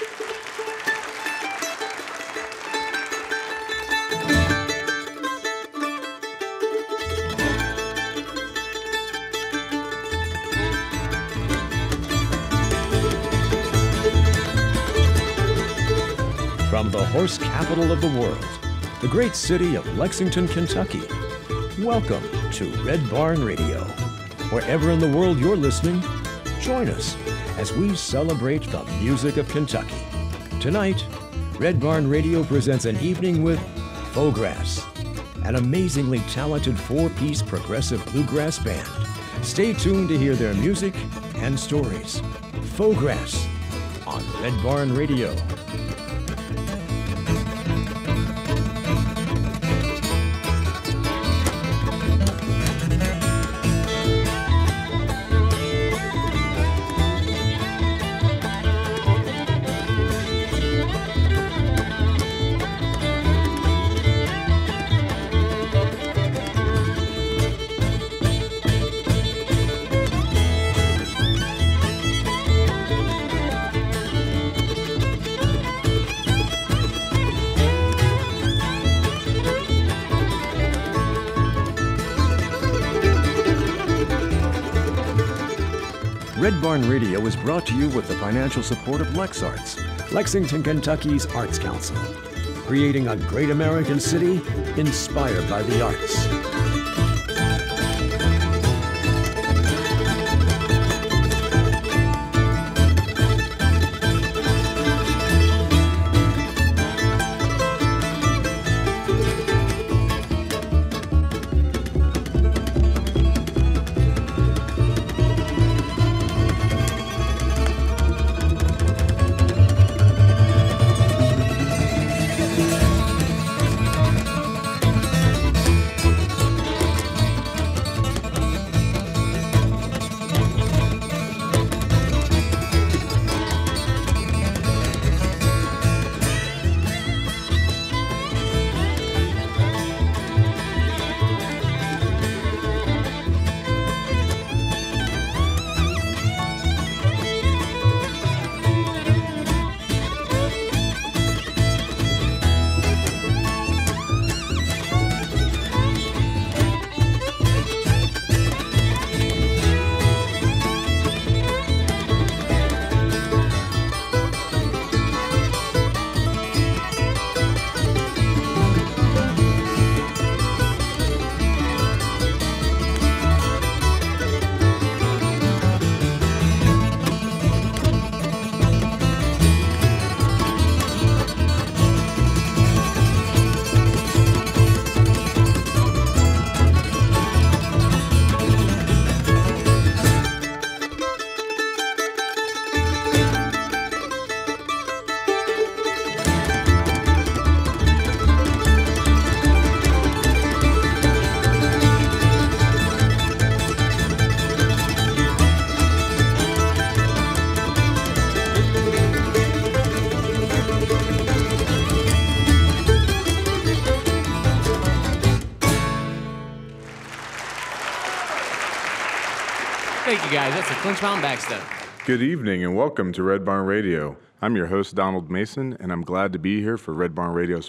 From the horse capital of the world, the great city of Lexington, Kentucky, welcome to Red Barn Radio. Wherever in the world you're listening, join us as we celebrate the music of Kentucky. Tonight, Red Barn Radio presents an evening with Faux-Grass, an amazingly talented four-piece progressive bluegrass band. Stay tuned to hear their music and stories. Faux-Grass on Red Barn Radio. Red Barn Radio is brought to you with the financial support of LexArts, Lexington, Kentucky's Arts Council, creating a great American city inspired by the arts. Thank you guys, that's the Clinch Mountain Backstep. Good evening and welcome to Red Barn Radio. I'm your host Donald Mason and I'm glad to be here for Red Barn Radio's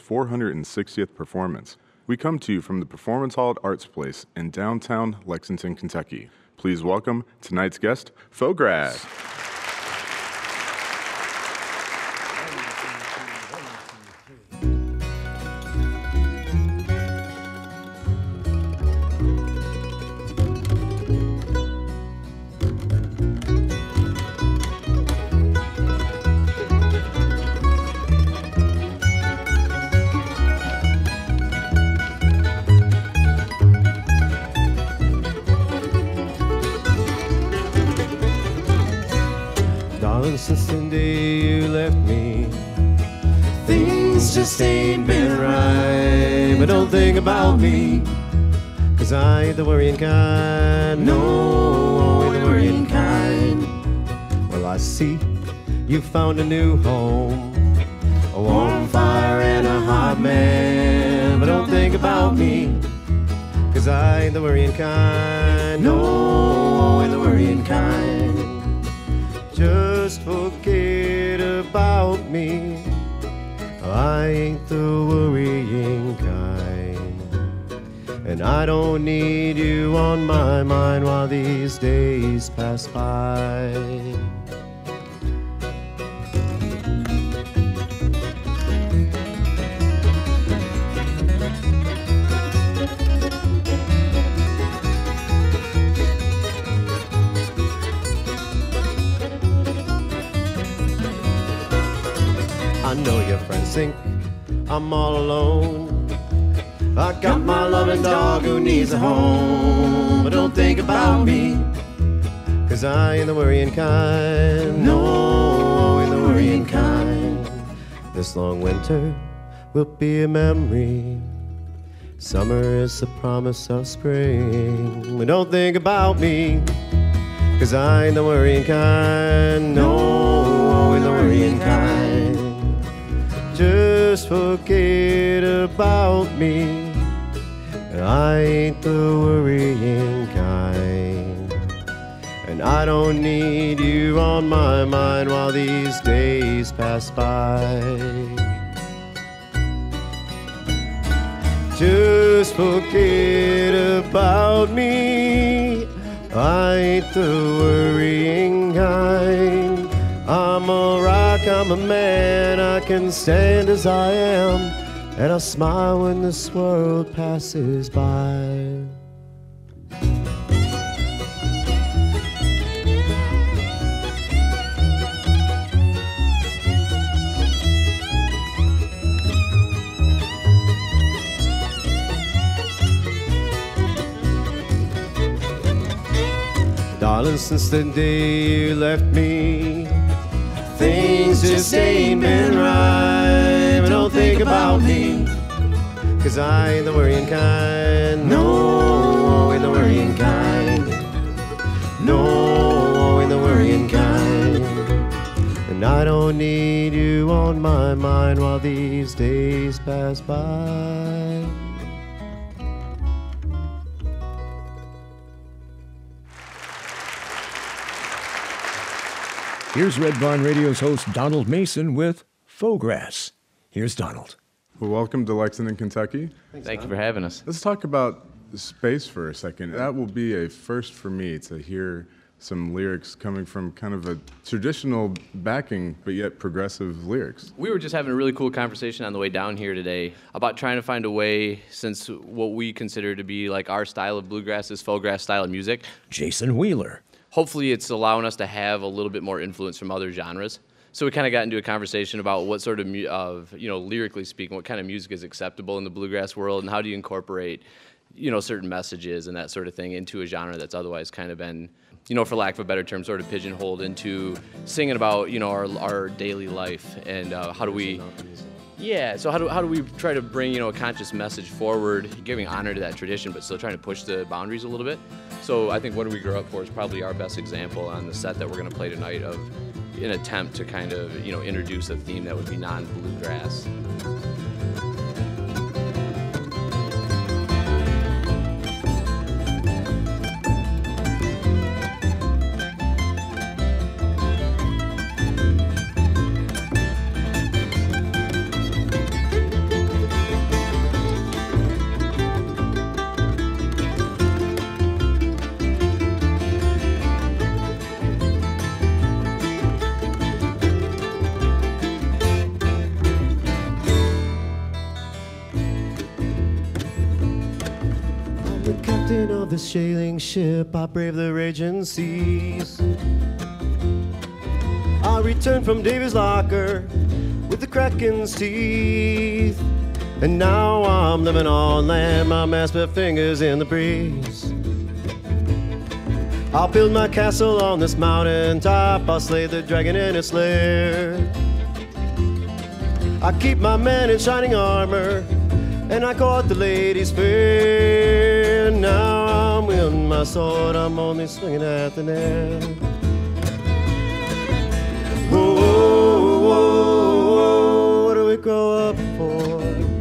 460th performance. We come to you from the Performance Hall at Arts Place in downtown Lexington, Kentucky. Please welcome tonight's guest, Faux-Grass. Since the day you left me, things just ain't been right. But don't think about me, 'cause I ain't the worrying kind. No, I ain't the worrying kind. Well, I see you found a new home, a warm fire and a hot man. But don't think about me, 'cause I ain't the worrying kind. No, I ain't the worrying kind. Just forget about me. I ain't the worrying kind, and I don't need you on my mind while these days pass by. I know your friends think I'm all alone. I got my loving dog who needs a home. But don't think about me, 'cause I ain't the worrying kind. No, ain't the worrying kind. This long winter will be a memory. Summer is the promise of spring. But don't think about me, 'cause I ain't the worrying kind. No, ain't the worrying kind. Just forget about me. I ain't the worrying kind, and I don't need you on my mind while these days pass by. Just forget about me. I ain't the worrying kind. I'm a rock, I'm a man, I can stand as I am, and I'll smile when this world passes by. Darling, since the day you left me, things just ain't been right. But don't think about me, 'cause I ain't the worrying kind. No, ain't the worrying kind. No, ain't the worrying kind. And I don't need you on my mind while these days pass by. Here's Red Barn Radio's host, Donald Mason, with Faux-Grass. Here's Donald. Well, welcome to Lexington, Kentucky. Thank you for having us. Let's talk about space for a second. That will be a first for me to hear some lyrics coming from kind of a traditional backing, but yet progressive lyrics. We were just having a really cool conversation on the way down here today about trying to find a way, since what we consider to be like our style of bluegrass is faux-grass style of music. Jason Wheeler. Hopefully it's allowing us to have a little bit more influence from other genres. So we kind of got into a conversation about what sort of lyrically speaking, what kind of music is acceptable in the bluegrass world, and how do you incorporate, certain messages and that sort of thing into a genre that's otherwise kind of been, for lack of a better term, sort of pigeonholed into singing about, our daily life, and how do we... Yeah, so how do we try to bring, a conscious message forward, giving honor to that tradition, but still trying to push the boundaries a little bit? So I think What Do We Grow Up For is probably our best example on the set that we're going to play tonight of an attempt to kind of, introduce a theme that would be non-bluegrass. Of the sailing ship, I brave the raging seas. I returned from Davy's locker with the Kraken's teeth, and now I'm living on land, my mast with fingers in the breeze. I'll build my castle on this mountain top, I'll slay the dragon in its lair. I keep my men in shining armor, and I court the ladies fair. Now I'm wielding my sword, I'm only swinging at the net. Whoa, whoa, whoa, whoa, what do we grow up for?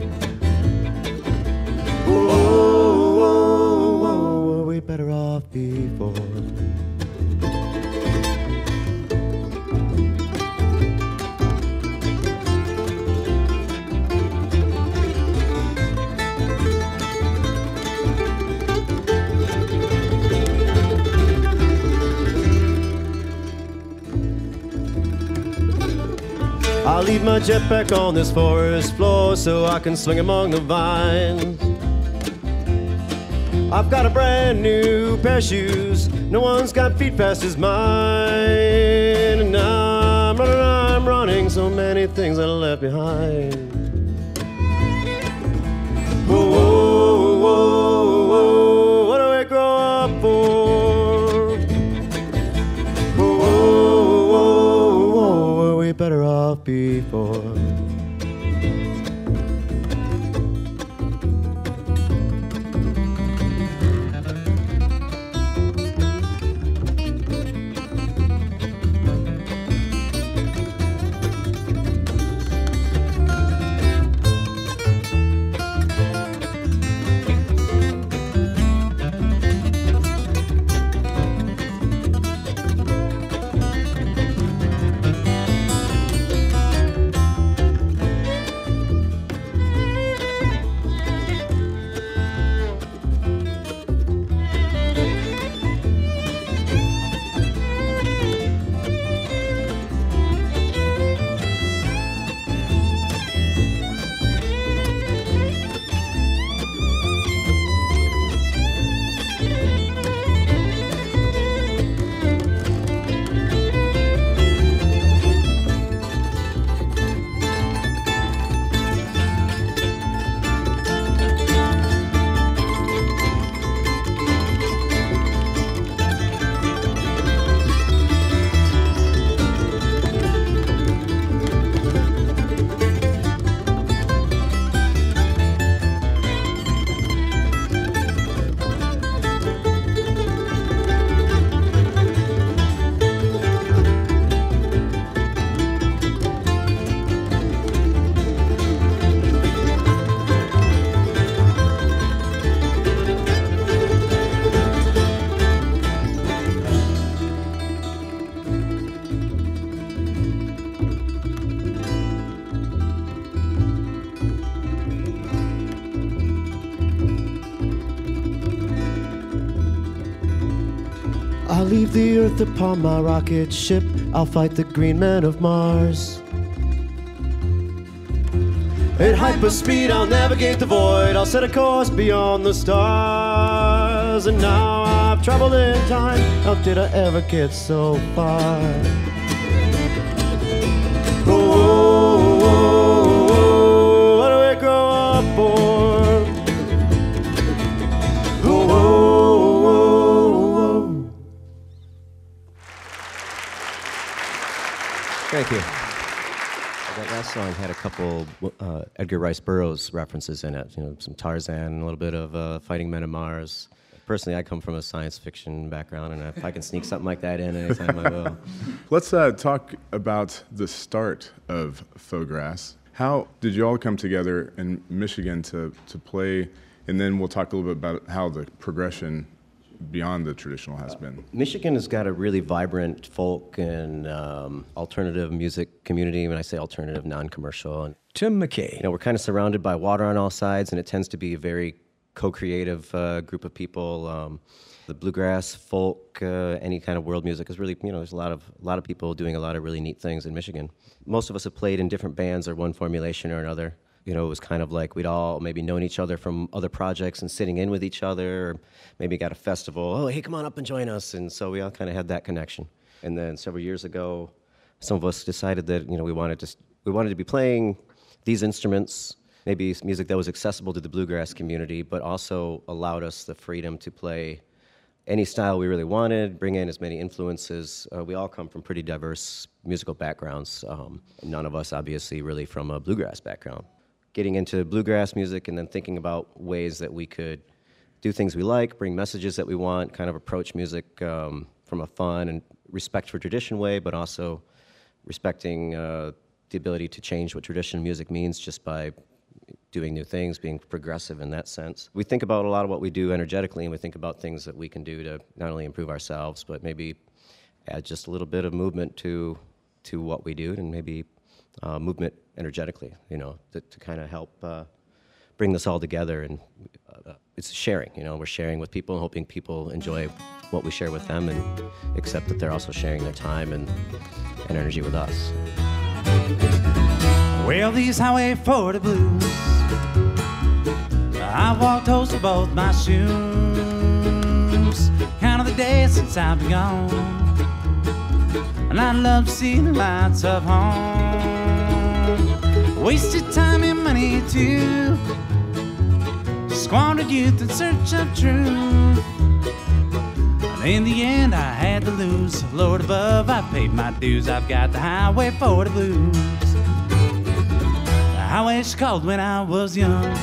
Whoa, whoa, whoa, whoa, were we better off before? I'll leave my jetpack on this forest floor so I can swing among the vines. I've got a brand new pair of shoes. No one's got feet fast as mine. And now I'm running. So many things I left behind. Whoa, whoa, whoa, whoa. What do we grow up for? Whoa, whoa, whoa, whoa. Were we better off before? I'll leave the earth upon my rocket ship. I'll fight the green men of Mars. At hyperspeed, I'll navigate the void. I'll set a course beyond the stars. And now I've traveled in time. How did I ever get so far? Whoa, whoa, whoa, whoa. What do we grow up for? Whoa, whoa, whoa, whoa. Thank you. That last song had a couple Edgar Rice Burroughs references in it. You know, some Tarzan, a little bit of Fighting Men of Mars. Personally, I come from a science fiction background, and if I can sneak something like that in anytime, I will. Let's talk about the start of Fograss. How did you all come together in Michigan to play? And then we'll talk a little bit about how the progression beyond the traditional has been. Michigan has got a really vibrant folk and alternative music community. When I say alternative, non-commercial. And, Tim McKay. you know, we're kind of surrounded by water on all sides, and it tends to be a very co-creative group of people. The bluegrass, folk, any kind of world music is really, you know, there's a lot of people doing a lot of really neat things in Michigan. Most of us have played in different bands or one formulation or another. You know, it was kind of like we'd all maybe known each other from other projects and sitting in with each other, or maybe got a festival. Oh, hey, come on up and join us. And so we all kind of had that connection. And then several years ago, some of us decided that, you know, we wanted to be playing these instruments, maybe music that was accessible to the bluegrass community, but also allowed us the freedom to play any style we really wanted, bring in as many influences. We all come from pretty diverse musical backgrounds. None of us, obviously, really from a bluegrass background. Getting into bluegrass music and then thinking about ways that we could do things we like, bring messages that we want, kind of approach music from a fun and respect for tradition way, but also respecting the ability to change what traditional music means just by doing new things, being progressive in that sense. We think about a lot of what we do energetically, and we think about things that we can do to not only improve ourselves, but maybe add just a little bit of movement to what we do, and maybe movement energetically, you know, to kind of help bring this all together. And it's sharing, you know, we're sharing with people and hoping people enjoy what we share with them and accept that they're also sharing their time and energy with us. Well, these Highway 40 blues, I walked host to both my shoes. Count of the days since I've been gone, and I love to see the lights of home. Wasted time and money too, squandered youth in search of truth. And in the end I had to lose. Lord above, I've paid my dues. I've got the Highway 40 blues. The highway's called when I was young.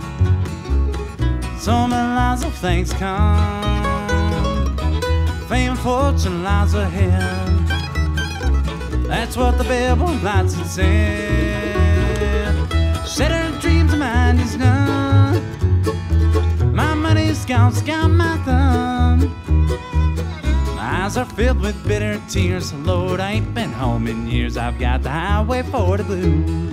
So many lives of things come. Fame and fortune lies ahead. That's what the billboard lights had said. Shattered dreams of mine is done. My money's gone, got my thumb. My eyes are filled with bitter tears. Lord, I ain't been home in years. I've got the Highway 40 blues.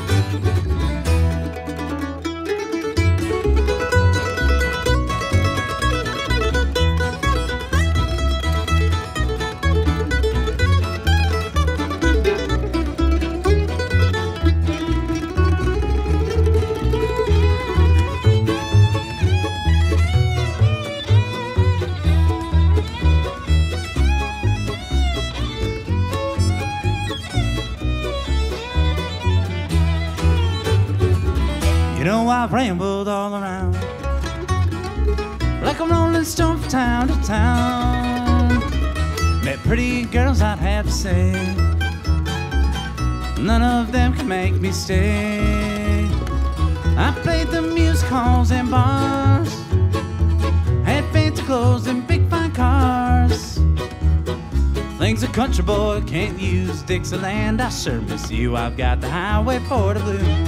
You know, I've rambled all around like a rolling stone from town to town. Met pretty girls, I'd have to say. None of them can make me stay. I played the music halls and bars, had fancy clothes and big fine cars. Things a country boy can't use. Dixieland, I sure miss you. I've got the Highway 40 blues.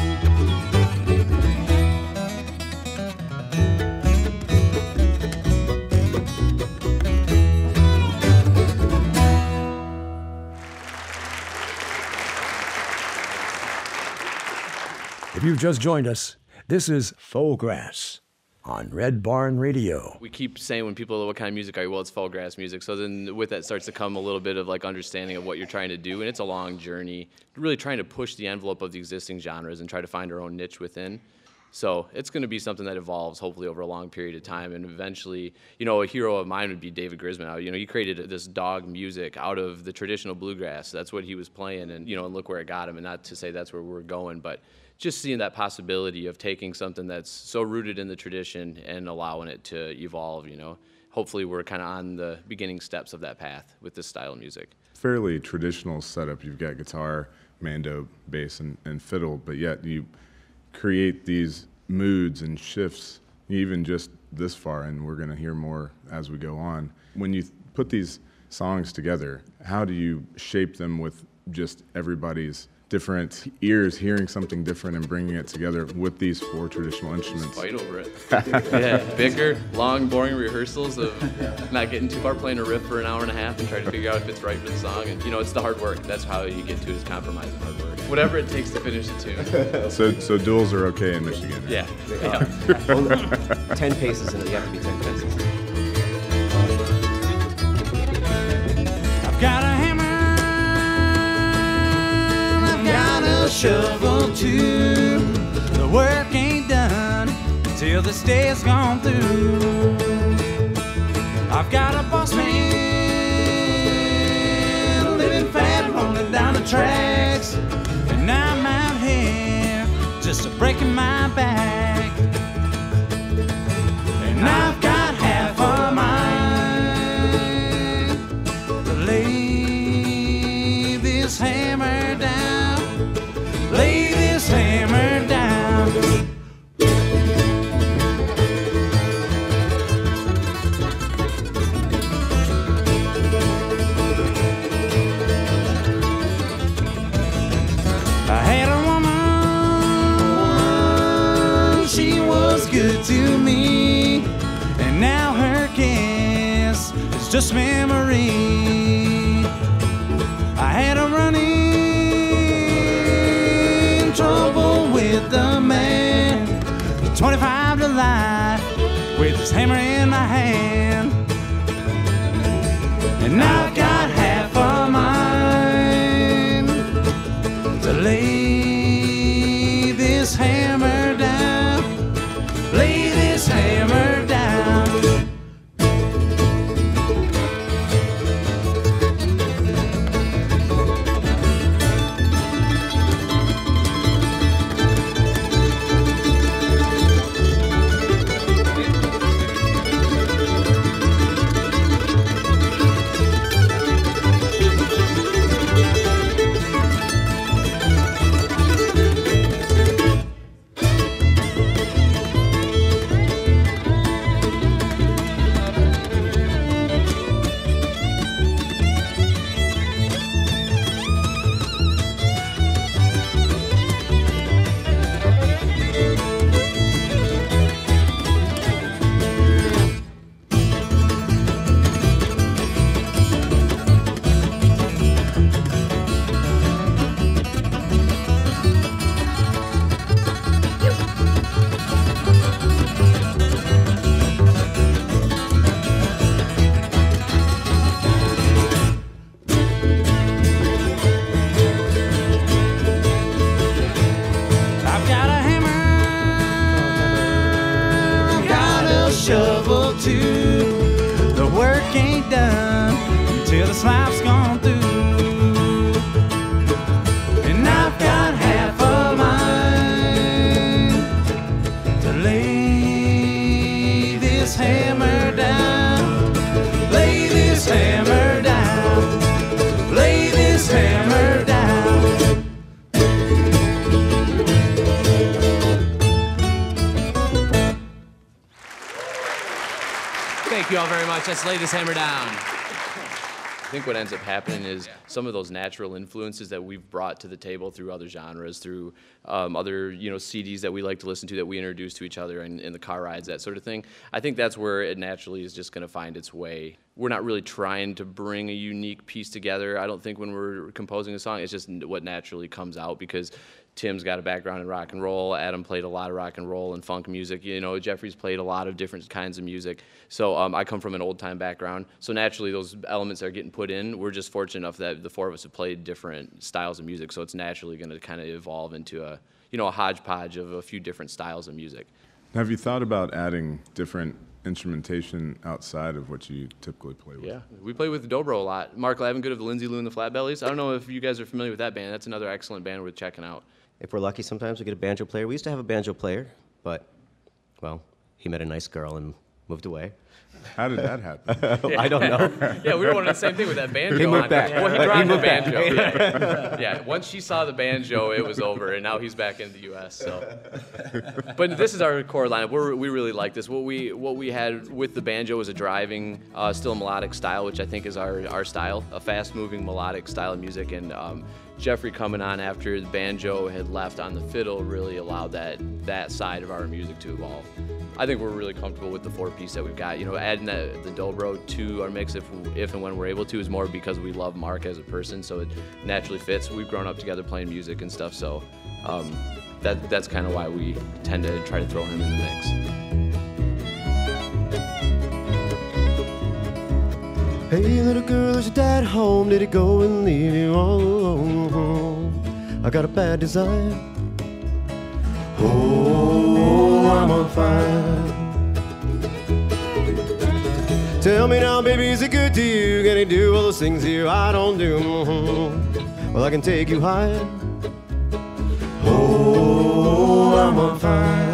If you've just joined us, this is Faux Grass on Red Barn Radio. We keep saying when people, what kind of music are you? Well, it's faux grass music. So then with that starts to come a little bit of like understanding of what you're trying to do. And it's a long journey, really trying to push the envelope of the existing genres and try to find our own niche within. So it's going to be something that evolves hopefully over a long period of time. And eventually, you know, a hero of mine would be David Grisman. You know, he created this dog music out of the traditional bluegrass. That's what he was playing. And, you know, and look where it got him. And not to say that's where we're going, but just seeing that possibility of taking something that's so rooted in the tradition and allowing it to evolve, you know. Hopefully we're kind of on the beginning steps of that path with this style of music. Fairly traditional setup. You've got guitar, mando, bass, and fiddle, but yet you create these moods and shifts even just this far, and we're going to hear more as we go on. When you put these songs together, how do you shape them with just everybody's different ears hearing something different and bringing it together with these four traditional instruments? Fight over it. Yeah, bicker, long, boring rehearsals of not getting too far, playing a riff for an hour and a half and trying to figure out if it's right for the song. And, you know, it's the hard work. That's how you get to it, is compromise and hard work. Whatever it takes to finish the tune. So duels are okay in Michigan? Yeah. Only 10 paces in it. You have to be 10 paces. I've got a hammer, I've got a shovel too. The work ain't done till this day is gone through. I've got a boss man living fat, rolling down the tracks, and I'm out here just breaking my back. And I've got half a mind to lay this hammer down, lay this hammer down. I had a woman, she was good to me, and now her kiss is just memory. I had a running trouble with the man, 25 to life, with his hammer in my hand. And I've got half a mind to to lay this hammer down, lay this hammer down. I've got a hammer, got a shovel too. The work ain't done until the slipe's gone through. And I've got half a mind to lay this hammer down, lay this hammer down, lay this hammer down. Thank you all very much. Let's lay this hammer down. I think what ends up happening is some of those natural influences that we've brought to the table through other genres, through other CDs that we like to listen to that we introduce to each other in the car rides, that sort of thing. I think that's where it naturally is just going to find its way. We're not really trying to bring a unique piece together. I don't think when we're composing a song, it's just what naturally comes out because Tim's got a background in rock and roll. Adam played a lot of rock and roll and funk music. Jeffrey's played a lot of different kinds of music. So I come from an old-time background. So naturally, those elements are getting put in. We're just fortunate enough that the four of us have played different styles of music. So it's naturally going to kind of evolve into a hodgepodge of a few different styles of music. Have you thought about adding different instrumentation outside of what you typically play with? Yeah, we play with Dobro a lot. Mark Lavengood of the Lindsay Lou and the Flatbellies. I don't know if you guys are familiar with that band. That's another excellent band worth checking out. If we're lucky, sometimes we get a banjo player. We used to have a banjo player, but, well, he met a nice girl and moved away. How did that happen? I don't know. Yeah, we were wondering the same thing with that banjo. He moved back. Well, he brought He the moved back. banjo. Yeah, once she saw the banjo, it was over, and now he's back in the U.S. So, but this is our core lineup. We really like this. What we had with the banjo was a driving, still melodic style, which I think is our style, a fast-moving melodic style of music, and Jeffrey coming on after the banjo had left on the fiddle really allowed that side of our music to evolve. I think we're really comfortable with the four-piece that we've got. Adding the dobro to our mix if and when we're able to is more because we love Mark as a person, so it naturally fits. We've grown up together playing music and stuff, so that's kind of why we tend to try to throw him in the mix. Hey, little girl, is your dad home? Did he go and leave you all alone? I got a bad desire. Oh, I'm on fire. Tell me now, baby, is he good to you? Can he do all those things you I don't do? Well, I can take you higher. Oh, I'm on fire.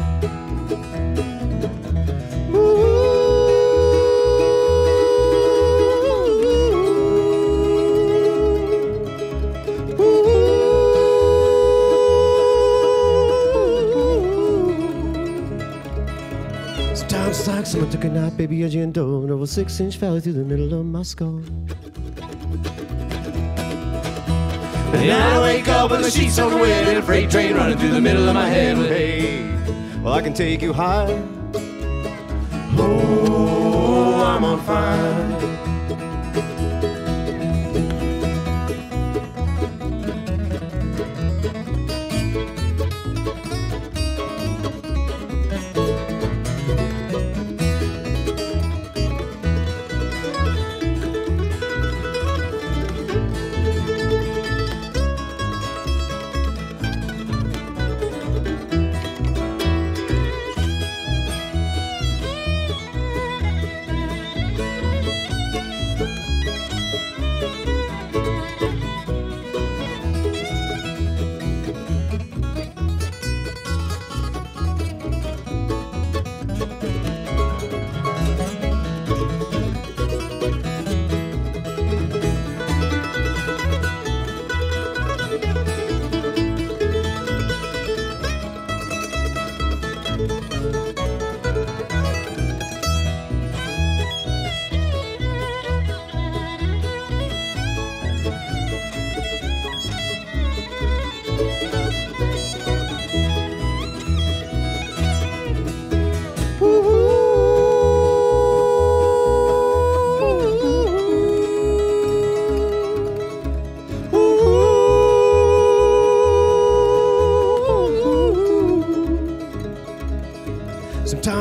Sometimes like someone took a knife, baby, as you endure. Over 6-inch valley through the middle of my skull. And I wake up with the sheets soaking wet and a freight train running through the middle of my head. But hey, well, I can take you higher. Oh, I'm on fire.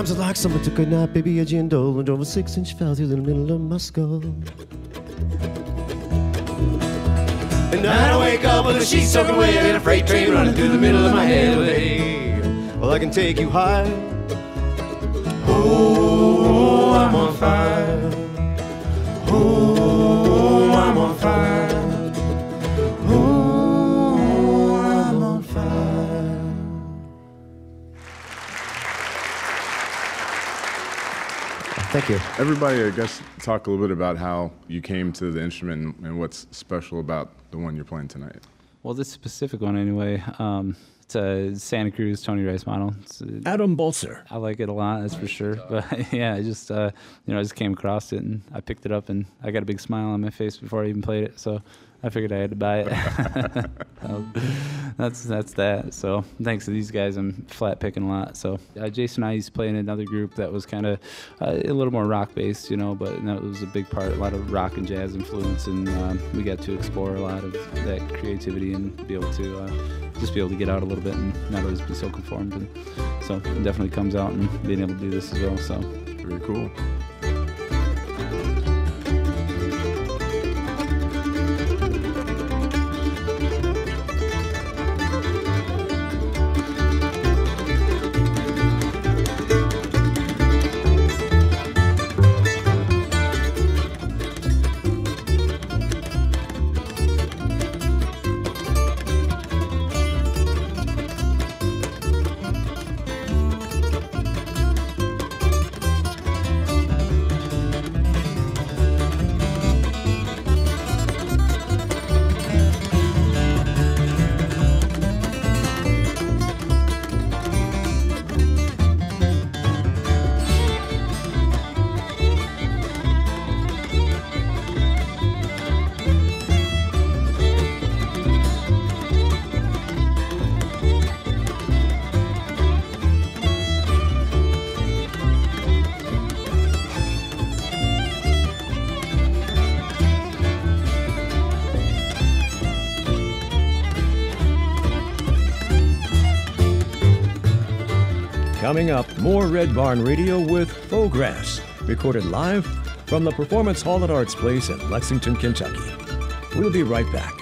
Sometimes it's like someone took a knife, baby, a gin dole, and drove a 6-inch fell through the middle of my skull. And I wake up with the sheets soaking wet and a freight train running through the middle of my head. Well, hey, well, I can take you high. Oh, I'm on fire. Oh, I'm on fire. Oh, I'm on fire. Thank you. Everybody, I guess, talk a little bit about how you came to the instrument and what's special about the one you're playing tonight. Well, this specific one anyway, it's a Santa Cruz Tony Rice model. Adam Bolzer. I like it a lot, that's for sure. But yeah, I just I just came across it and I picked it up and I got a big smile on my face before I even played it. So I figured I had to buy it. That's that. So thanks to these guys, I'm flat picking a lot. So Jason and I used to play in another group that was kind of a little more rock based, but that was a big part, a lot of rock and jazz influence, and we got to explore a lot of that creativity and be able to just be able to get out a little bit and not always be so conformed. And so it definitely comes out in being able to do this as well. So Very cool. Coming up, more Red Barn Radio with Faux Grass, recorded live from the Performance Hall at Arts Place in Lexington, Kentucky. We'll be right back.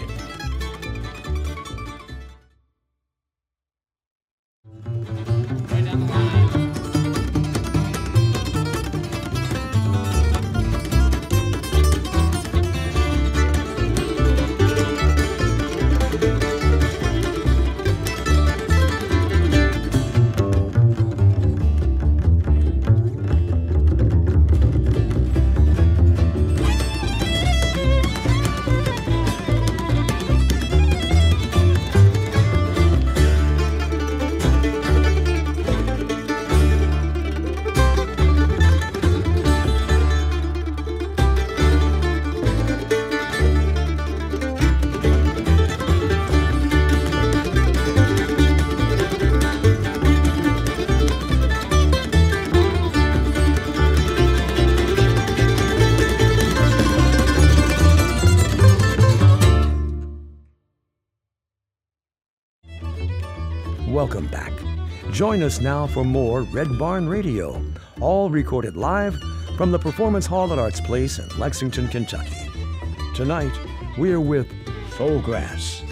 Welcome back. Join us now for more Red Barn Radio, all recorded live from the Performance Hall at Arts Place in Lexington, Kentucky. Tonight, we're with Faux Grass.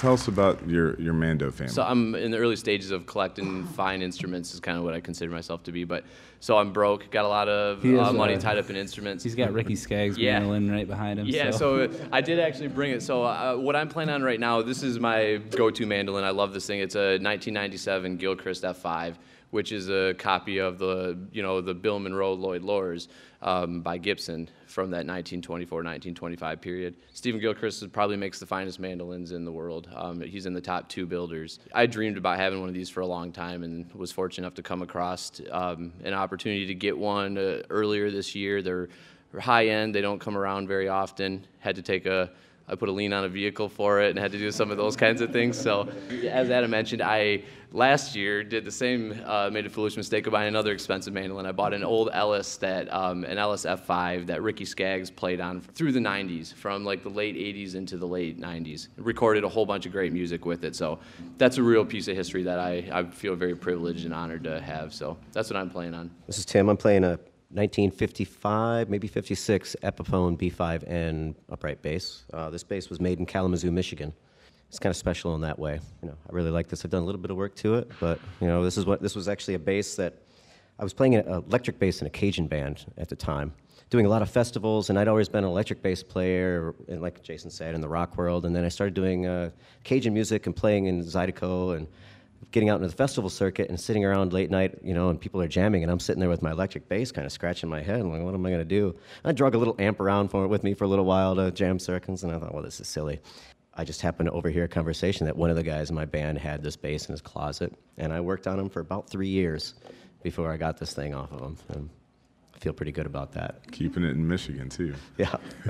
tell us about your Mando family. So I'm in the early stages of collecting fine instruments is kind of what I consider myself to be. But so I'm broke, got a lot of money tied up in instruments. He's got Ricky Skaggs mandolin right behind him. Yeah, so I did actually bring it. So what I'm playing on right now, this is my go-to mandolin. I love this thing. It's a 1997 Gilchrist F5, which is a copy of the Bill Monroe Lloyd Loars by Gibson from that 1924-1925 period. Stephen Gilchrist probably makes the finest mandolins in the world. He's in the top 2 builders. I dreamed about having one of these for a long time and was fortunate enough to come across an opportunity to get one earlier this year. They're high end. They don't come around very often. I put a lien on a vehicle for it and had to do some of those kinds of things. So as Adam mentioned, I last year did the same, made a foolish mistake of buying another expensive mandolin. I bought an old Ellis, an Ellis F5 that Ricky Skaggs played on through the 90s, from like the late 80s into the late 90s. Recorded a whole bunch of great music with it. So that's a real piece of history that I feel very privileged and honored to have. So that's what I'm playing on. This is Tim. I'm playing a 1955, maybe 56 Epiphone B5N upright bass. This bass was made in Kalamazoo, Michigan. It's kind of special in that way. I really like this. I've done a little bit of work to it, but this was actually a bass that I was playing an electric bass in a Cajun band at the time, doing a lot of festivals, and I'd always been an electric bass player, and like Jason said, in the rock world. And then I started doing Cajun music and playing in Zydeco and getting out into the festival circuit and sitting around late night, and people are jamming, and I'm sitting there with my electric bass kind of scratching my head. I'm like, what am I going to do? I drug a little amp around with me for a little while to jam circuits, and I thought, well, this is silly. I just happened to overhear a conversation that one of the guys in my band had this bass in his closet, and I worked on him for about 3 years before I got this thing off of him, and I feel pretty good about that. Keeping it in Michigan, too. Yeah.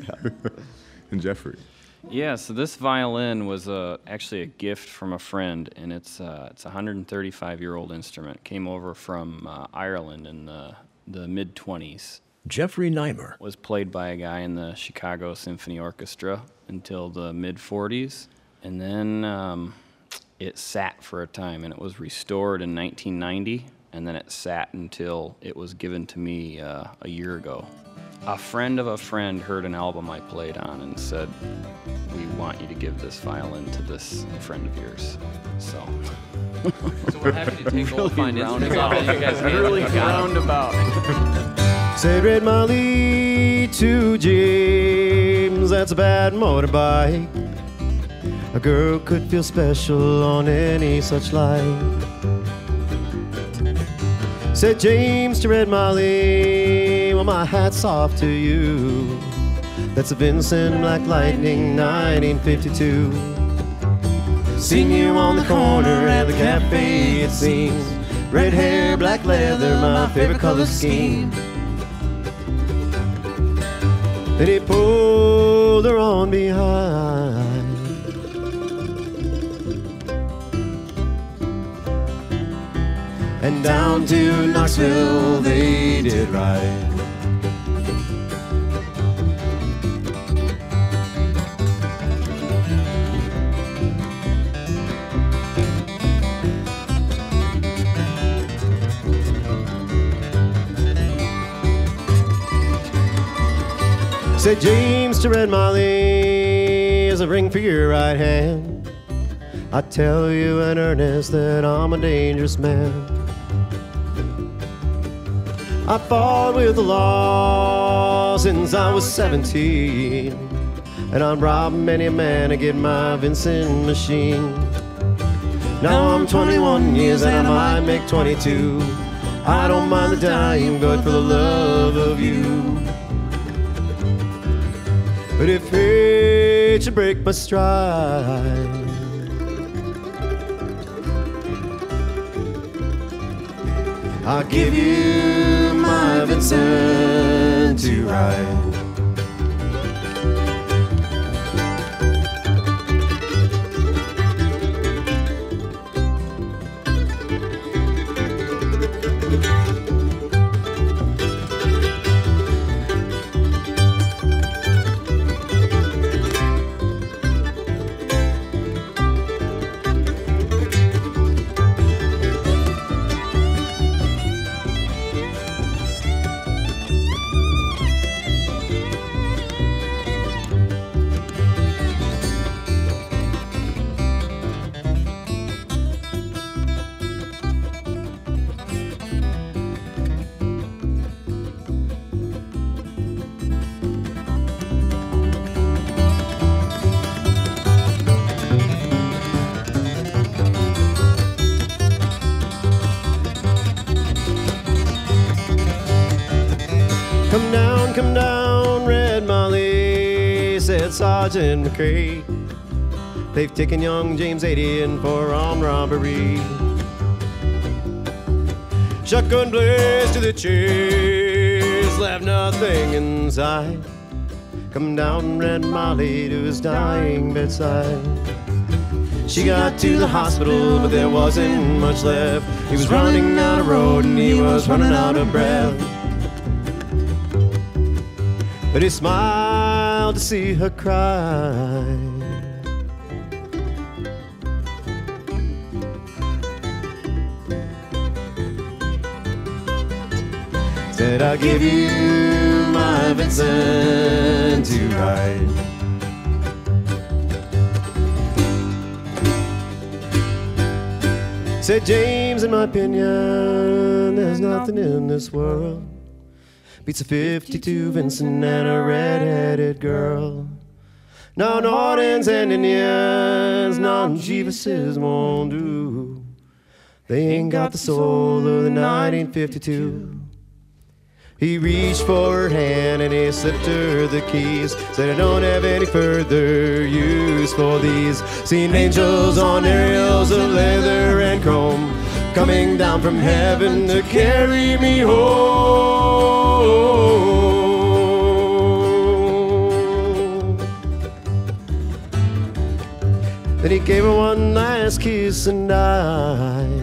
And Jeffrey? Yeah, so this violin was actually a gift from a friend, and it's a 135-year-old instrument. Came over from Ireland in the mid-20s. Jeffrey Neimer. Was played by a guy in the Chicago Symphony Orchestra until the mid-40s, and then it sat for a time, and it was restored in 1990, and then it sat until it was given to me a year ago. A friend of a friend heard an album I played on and said, we want you to give this violin to this friend of yours. So we're happy to take old fine instruments off of you guys. Really roundabout. Said Red Molly to James, that's a bad motorbike. A girl could feel special on any such light. Said James to Red Molly, well, my hat's off to you. That's a Vincent Black Lightning 1952. Seen you on the corner at the cafe, it seems. Red hair, black leather, my favorite color scheme. Then he pulled her on behind. And down to Knoxville they did ride. Said James to Red Molly, is a ring for your right hand. I tell you in earnest that I'm a dangerous man. I fought with the law since I was 17, and I've robbed many a man to get my Vincent machine. Now I'm 21 years and I might make 22. I don't mind the dying, but for the love of you. But if fate should break my stride, I'll give you my Vincent to ride. said Sergeant McCrae. They've taken young James 80 in for armed robbery. Shotgun blast to the chest, left nothing inside. Come down Red Molly to his dying bedside. She got to the hospital, but there wasn't much left. He was running down the road and he was running out of breath. But he smiled to see her cry. Said, I'll give you my Vincent to ride. Said James, in my opinion, there's nothing in this world beats a 52 Vincent and a red-headed girl. Non-Ordins and Indians, non-Jeevuses won't do. They ain't got the soul of the 1952. He reached for her hand and he slipped her the keys. Said, I don't have any further use for these. Seen angels on aerials of leather and chrome, coming down from heaven to carry me home. Then he gave her one last kiss and died.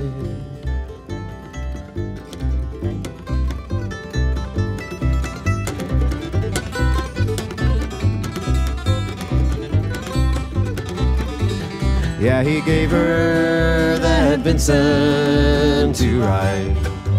Yeah, he gave her that Vincent to ride.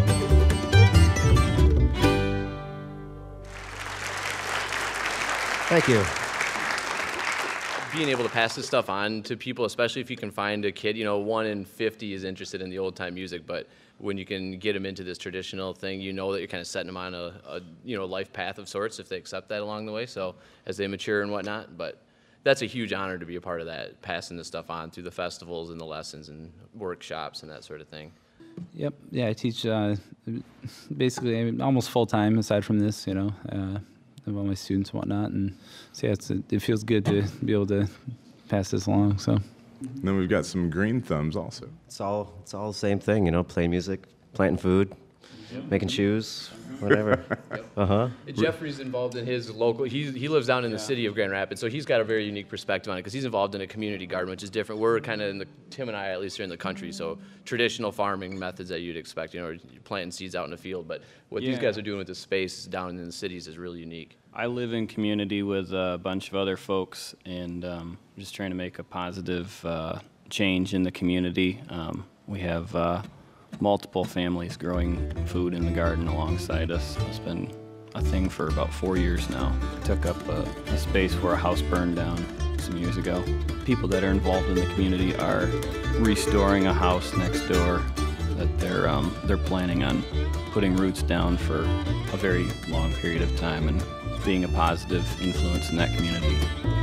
Thank you. Being able to pass this stuff on to people, especially if you can find a kid, 1 in 50 is interested in the old time music, but when you can get them into this traditional thing, that you're kind of setting them on a life path of sorts if they accept that along the way. So as they mature and whatnot, but that's a huge honor to be a part of that, passing this stuff on through the festivals and the lessons and workshops and that sort of thing. Yep. Yeah, I teach basically almost full time aside from this, of all my students and whatnot. And so yeah, it feels good to be able to pass this along. So. And then we've got some green thumbs also. It's all the same thing, playing music, planting food, making shoes, whatever. Yep. Jeffrey's involved in his local, he lives down in the city of Grand Rapids, so he's got a very unique perspective on it because he's involved in a community garden, which is different. We're kind of Tim and I at least are in the country, so traditional farming methods that you'd expect, you're planting seeds out in the field, but what these guys are doing with the space down in the cities is really unique. I live in community with a bunch of other folks, and just trying to make a positive change in the community. We have multiple families growing food in the garden alongside us. It's been a thing for about 4 years now. Took up a space where a house burned down some years ago. People that are involved in the community are restoring a house next door that they're planning on putting roots down for a very long period of time and being a positive influence in that community.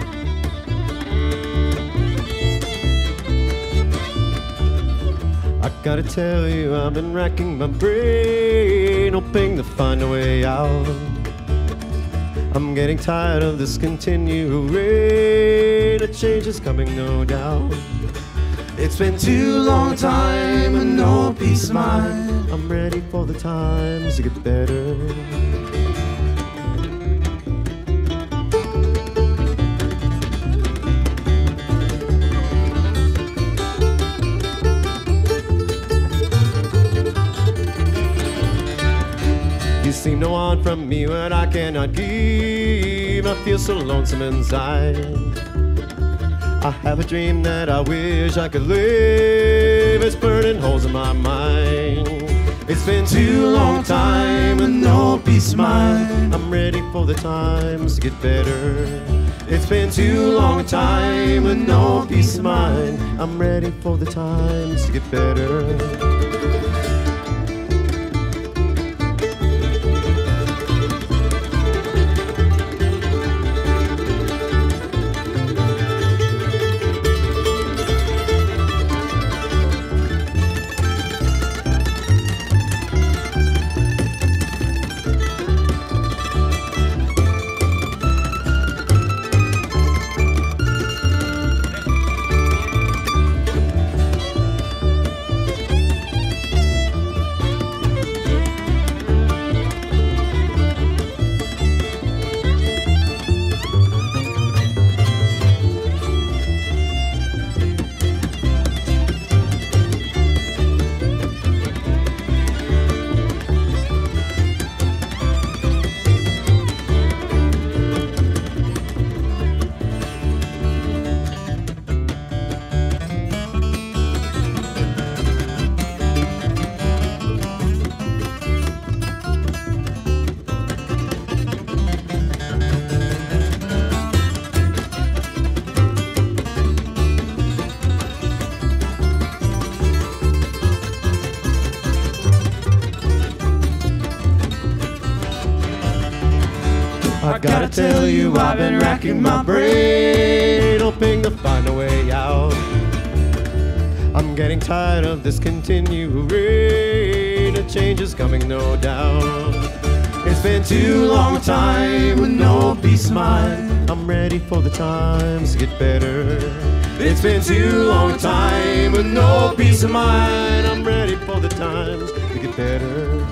I gotta tell you, I've been racking my brain, hoping to find a way out. I'm getting tired of this continual rain. A change is coming, no doubt. It's been too long time and no peace of mind. I'm ready for the times to get better. You seem to want from me what I cannot give. I feel so lonesome inside. I have a dream that I wish I could live. It's burning holes in my mind. It's been too long time and no peace of mind. I'm ready for the times to get better. It's been too long time and no peace of mind. I'm ready for the times to get better. tell you I've been racking my brain, hoping to find a way out. I'm getting tired of this continual rain. A change is coming, no doubt. It's been too long a time with no peace of mind. I'm ready for the times to get better. It's been too long a time with no peace of mind. I'm ready for the times to get better.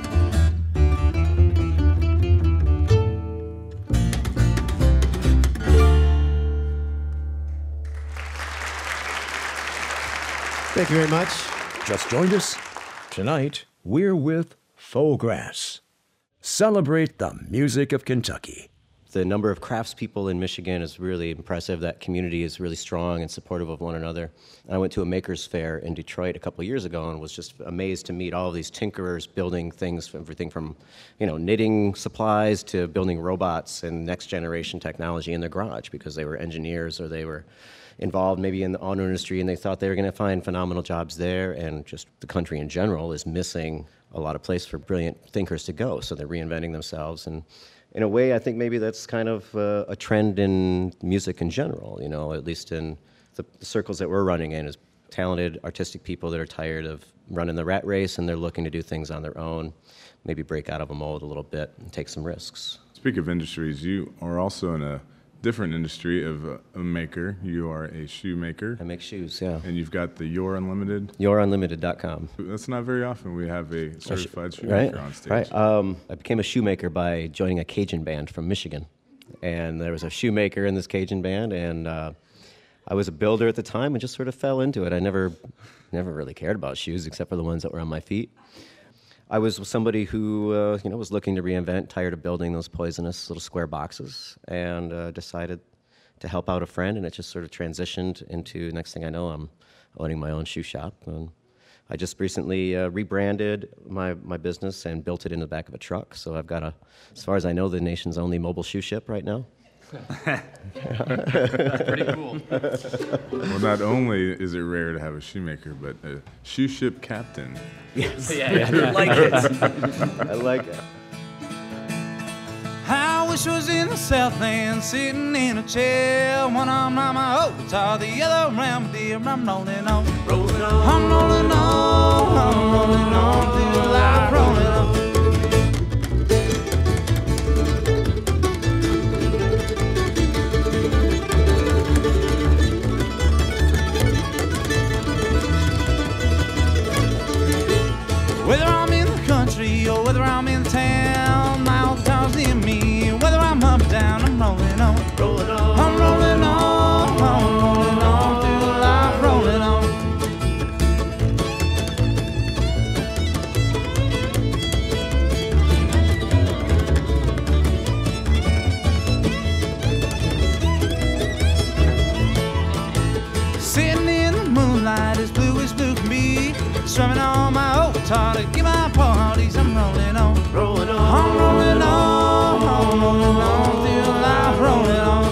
Thank you very much. Just joined us? Tonight, we're with Faux Grass. Celebrate the music of Kentucky. The number of craftspeople in Michigan is really impressive. That community is really strong and supportive of one another. I went to a maker's fair in Detroit a couple of years ago and was just amazed to meet all of these tinkerers building things, everything from, knitting supplies to building robots and next generation technology in their garage because they were engineers or they were involved maybe in the auto industry and they thought they were going to find phenomenal jobs there, and just the country in general is missing a lot of place for brilliant thinkers to go, so they're reinventing themselves. And in a way, I think maybe that's kind of a trend in music in general, at least in the circles that we're running in, is talented, artistic people that are tired of running the rat race and they're looking to do things on their own, maybe break out of a mold a little bit and take some risks. Speaking of industries, you are also in a different industry of a maker. You are a shoemaker. I make shoes, yeah. And you've got the Your Unlimited. YourUnlimited.com. That's not very often we have a certified shoemaker on stage. Right. I became a shoemaker by joining a Cajun band from Michigan. And there was a shoemaker in this Cajun band, and I was a builder at the time and just sort of fell into it. I never really cared about shoes except for the ones that were on my feet. I was somebody who, was looking to reinvent, tired of building those poisonous little square boxes, and decided to help out a friend, and it just sort of transitioned into, next thing I know, I'm owning my own shoe shop. And I just recently rebranded my business and built it in the back of a truck, so I've got, as far as I know, the nation's only mobile shoe ship right now. That's pretty cool. Well, not only is it rare to have a shoemaker, but a shoe ship captain. Yes. Yeah. I like it. I like it. I wish I was in the Southland, sitting in a chair, one arm on my old guitar, the other around my dear. I'm rolling on, rolling on, I'm rolling on, I'm rolling on through the life, rolling on. Whether I'm in the country or whether I'm in town, my old guitar's near me. Whether I'm up or down, I'm rolling on, rolling on, I'm rolling on, I'm rolling on through the life, rolling on. Sitting in the moonlight, as blue can be, strumming on my old guitar to give my parties. I'm rolling on, rolling on, I'm rolling on, I'm rolling on through life, rolling on.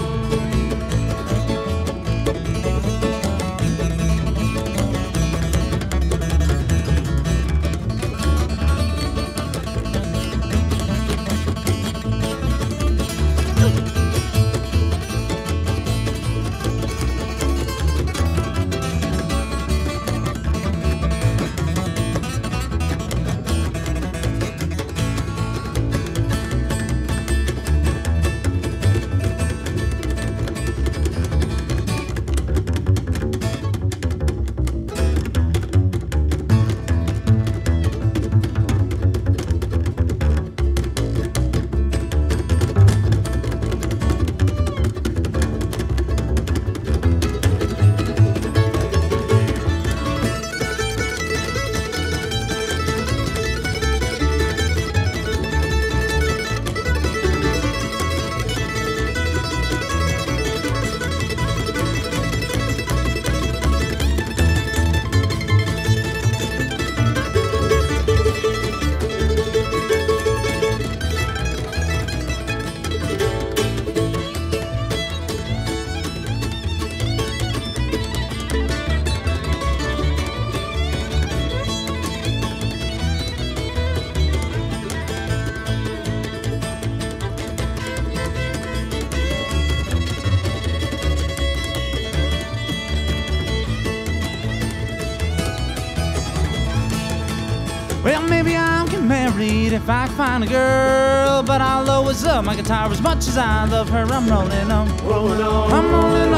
married if I find a girl, but I'll always love my guitar as much as I love her. I'm rolling on, Rolling on, I'm rolling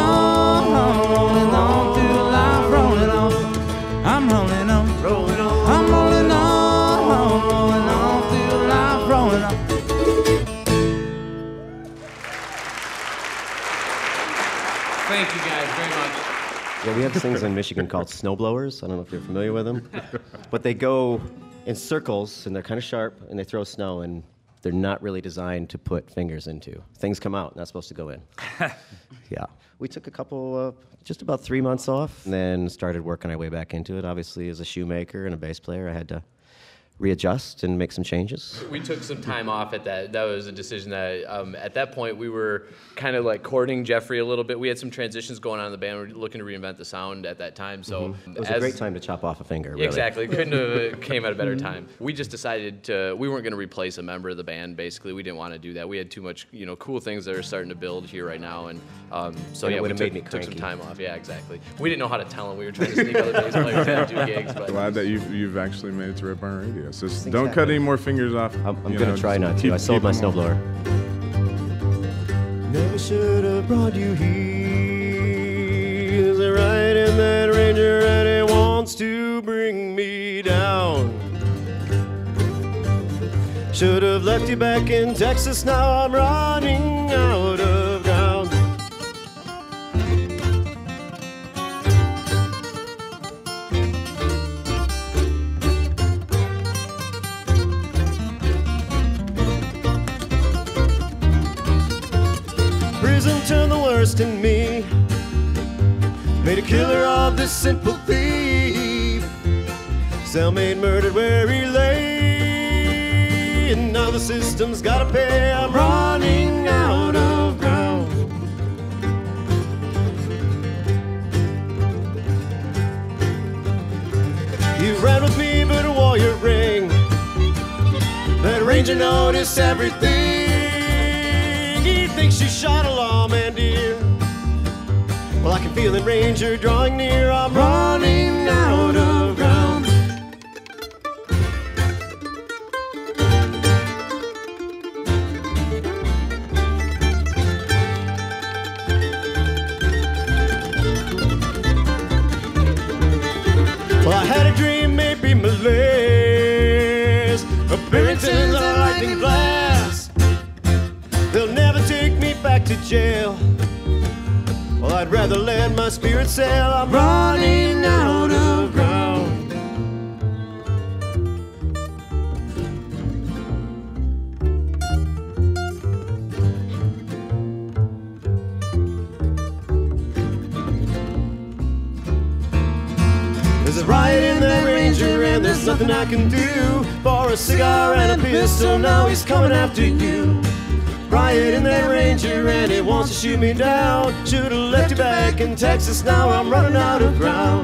on through life, rolling on. I'm rolling on, rolling on. I'm rolling on through life, rolling on. Thank you guys very much. Yeah, we have things in Michigan called snowblowers. I don't know if you're familiar with them. But they go in circles, and they're kind of sharp, and they throw snow, and they're not really designed to put fingers into. Things come out, not supposed to go in. Yeah. We took a couple, just about 3 months off, and then started working our way back into it. Obviously, as a shoemaker and a bass player, I had to readjust and make some changes. We took some time off at that. That was a decision that at that point we were kind of like courting Jeffrey a little bit. We had some transitions going on in the band. We were looking to reinvent the sound at that time. So It was a great time to chop off a finger, really. Exactly. Couldn't have came at a better time. We just decided we weren't going to replace a member of the band. Basically, we didn't want to do that. We had too much, cool things that are starting to build here right now, and so And it yeah, we would've made me took some cranky. time off. Yeah, exactly. We didn't know how to tell him. We were trying to sneak other bass players in and do gigs, but Glad that you've actually made it to Red Barn Radio. So don't Exactly. cut any more fingers off. I'm you going know, to try just not to. keep- I sold keep my them on. snowblower. Never should have brought you here. There's a ride in that Ranger and it wants to bring me down. Should have left you back in Texas, now I'm running out of ground. Prison turned the worst in me, made a killer of this simple thief. Cellmate murdered where he lay, and now the system's gotta pay. I'm running out of ground. You ran with me, but wore your ring. That ranger noticed everything. He thinks you shot a lawman, dear. Well, I can feel the ranger drawing near. I'm running out of ground. Well, I had a dream, maybe malaise. Appearances are lightning blast. They'll never take me back to jail. Well, I'd rather let my spirit sail. I'm running out of ground. There's a riot in that Ranger and there's nothing I can do. For a cigar and a pistol, now he's coming after you. Riot in that Ranger and he wants to shoot me down. Should've left you back in Texas, now I'm running out of ground.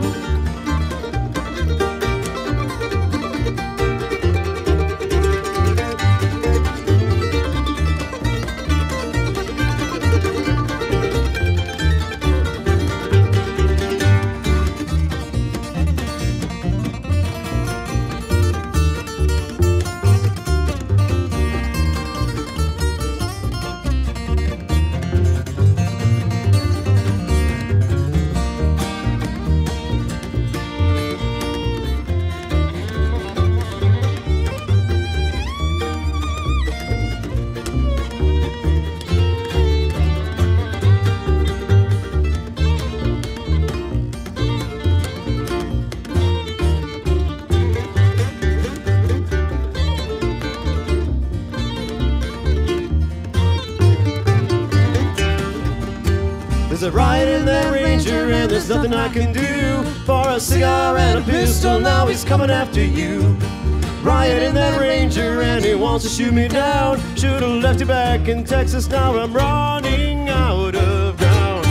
There's a riot in that Ranger and there's nothing I can do. For a cigar and a pistol, now he's coming after you. Riot in that Ranger and he wants to shoot me down. Should've left you back in Texas, now I'm running out of ground.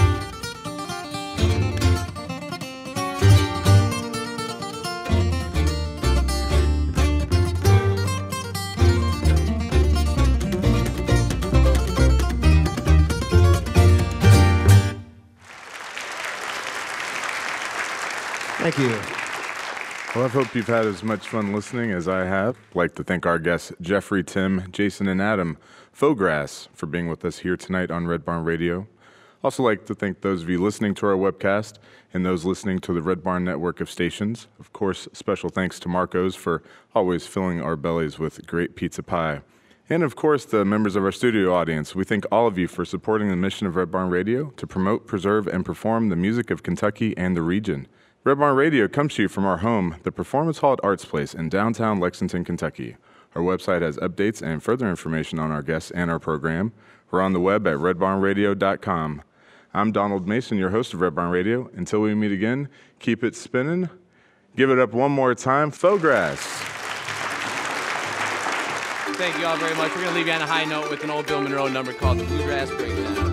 Thank you. Well, I hope you've had as much fun listening as I have. I'd like to thank our guests, Jeffrey, Tim, Jason, and Adam Fograss, for being with us here tonight on Red Barn Radio. Also like to thank those of you listening to our webcast and those listening to the Red Barn network of stations. Of course, special thanks to Marco's for always filling our bellies with great pizza pie. And of course, the members of our studio audience. We thank all of you for supporting the mission of Red Barn Radio to promote, preserve, and perform the music of Kentucky and the region. Red Barn Radio comes to you from our home, the Performance Hall at Arts Place in downtown Lexington, Kentucky. Our website has updates and further information on our guests and our program. We're on the web at redbarnradio.com. I'm Donald Mason, your host of Red Barn Radio. Until we meet again, keep it spinning. Give it up one more time, Fograss. Thank you all very much. We're going to leave you on a high note with an old Bill Monroe number called The Bluegrass Breakdown.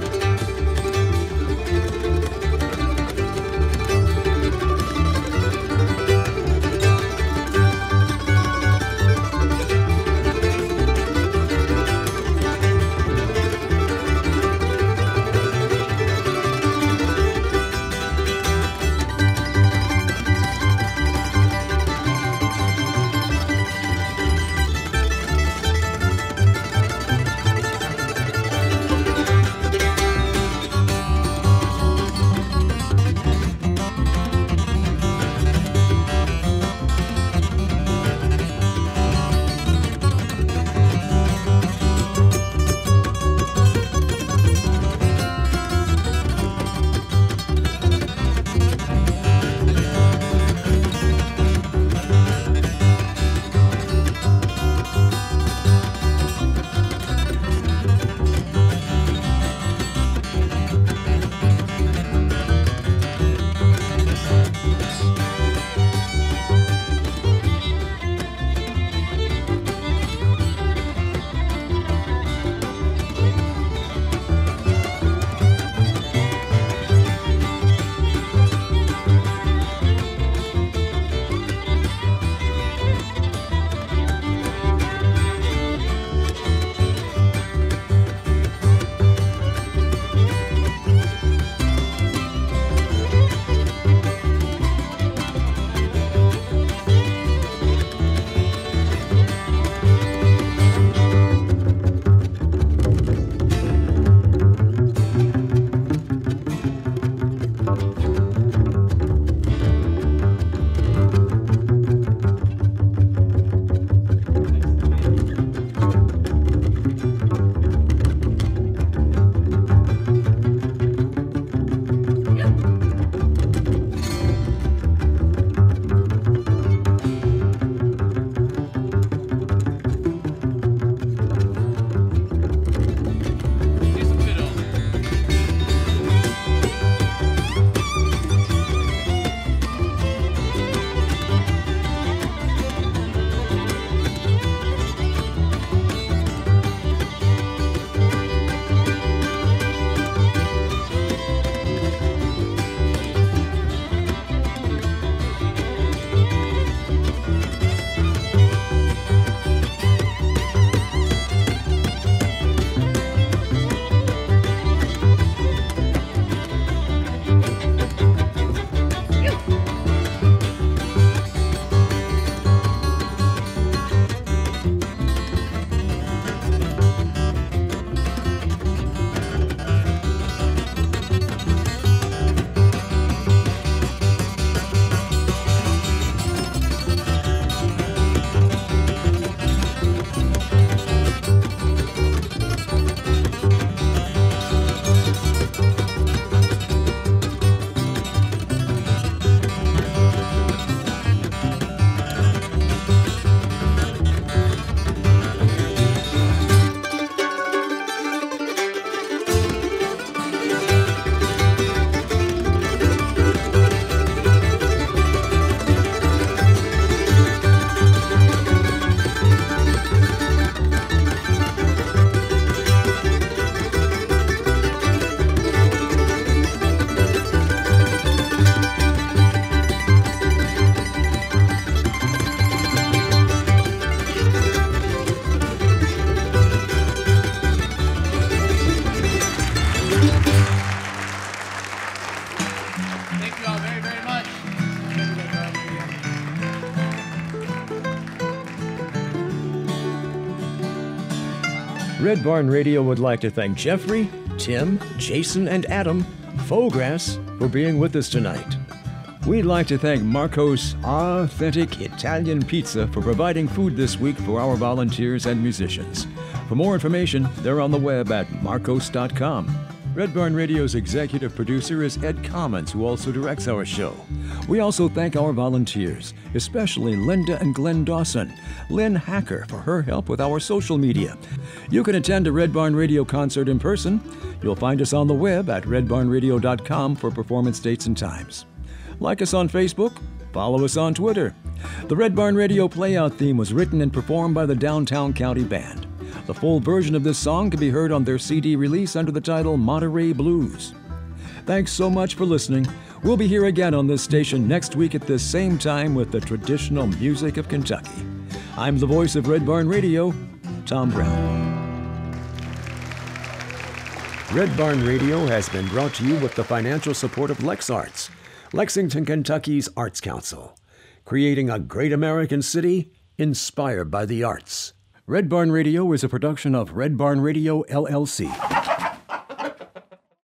Red Barn Radio would like to thank Jeffrey, Tim, Jason, and Adam Fograss for being with us tonight. We'd like to thank Marco's Authentic Italian Pizza for providing food this week for our volunteers and musicians. For more information, they're on the web at marcos.com. Red Barn Radio's executive producer is Ed Commons, who also directs our show. We also thank our volunteers, especially Linda and Glenn Dawson, Lynn Hacker for her help with our social media. You can attend a Red Barn Radio concert in person. You'll find us on the web at redbarnradio.com for performance dates and times. Like us on Facebook, follow us on Twitter. The Red Barn Radio Playout theme was written and performed by the Downtown County Band. The full version of this song can be heard on their CD release under the title Monterey Blues. Thanks so much for listening. We'll be here again on this station next week at this same time with the traditional music of Kentucky. I'm the voice of Red Barn Radio, Tom Brown. Red Barn Radio has been brought to you with the financial support of LexArts, Lexington, Kentucky's Arts Council, creating a great American city inspired by the arts. Red Barn Radio is a production of Red Barn Radio, LLC.